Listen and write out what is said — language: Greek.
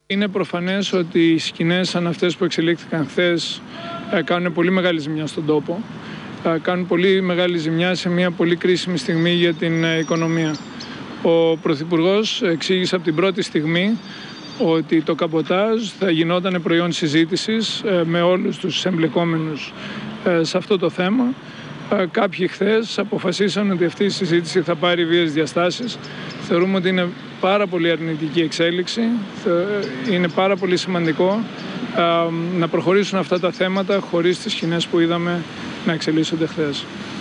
Είναι προφανές ότι οι σκηνές σαν αυτές που εξελίχθηκαν χθες κάνουν πολύ μεγάλη ζημιά στον τόπο. Κάνουν πολύ μεγάλη ζημιά σε μια πολύ κρίσιμη στιγμή για την οικονομία. Ο Πρωθυπουργός εξήγησε από την πρώτη στιγμή ότι το καμποτάζ θα γινόταν προϊόν συζήτησης με όλους τους εμπλεκόμενους σε αυτό το θέμα. Κάποιοι χθες αποφασίσαν ότι αυτή η συζήτηση θα πάρει βίες διαστάσεις. Θεωρούμε ότι είναι πάρα πολύ αρνητική εξέλιξη. Είναι πάρα πολύ σημαντικό να προχωρήσουν αυτά τα θέματα χωρίς τις σκηνές που είδαμε να εξελίσσονται χθες.